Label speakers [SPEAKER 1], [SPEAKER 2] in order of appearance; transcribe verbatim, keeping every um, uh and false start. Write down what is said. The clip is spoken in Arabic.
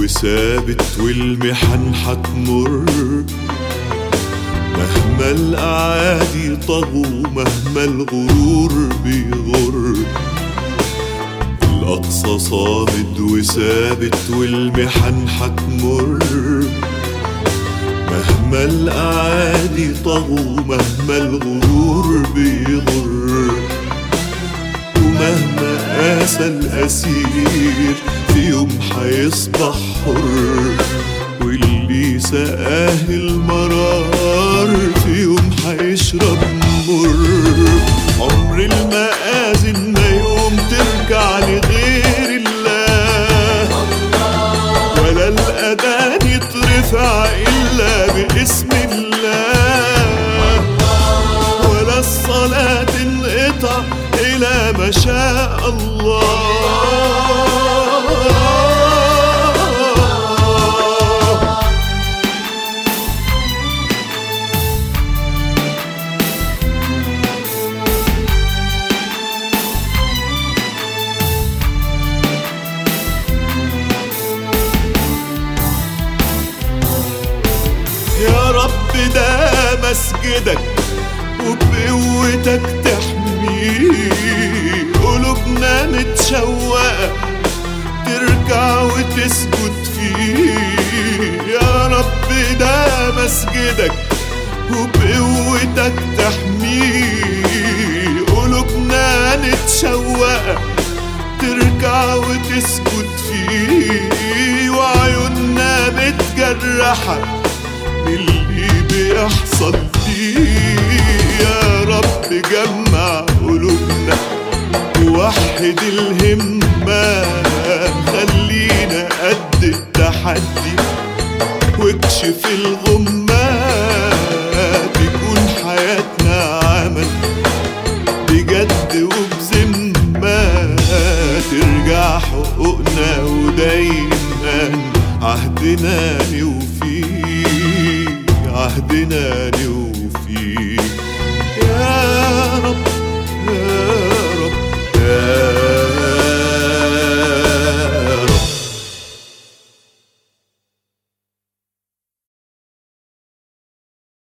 [SPEAKER 1] وثابت والمحن حتمر، مهما الأعادي طغوا مهما الغرور بيغر. الأقصى صامد وثابت والمحن حتمر، مهما الأعادي طغوا مهما الغرور بيغر. ومهما قاسى الأسير في يوم حيصبح حر، واللي سقاه المرار في يوم حيشرب مر. عمر المآذن ما يوم ترجع لغير الله، ولا الأذان يترفع إلا باسم الله، ولا الصلاة تنقطع إلى ما شاء الله. يا رب ده مسجدك وبقوتك تحميه، قلوبنا متشوقة تركع وتسجد فيه. يا رب ده مسجدك وبقوتك تحميه، قلوبنا متشوقة تركع وتسجد فيه. وعيوننا متجرحة اللي بيحصل فيه. يا رب جمع قلوبنا ووحد الهمة، خلينا قد التحدي واكشف الغمة. تكون حياتنا عمل بجد وبذمة، ترجع حقوقنا ودايما عهدنا نوفيه، عهدنا نوفيه.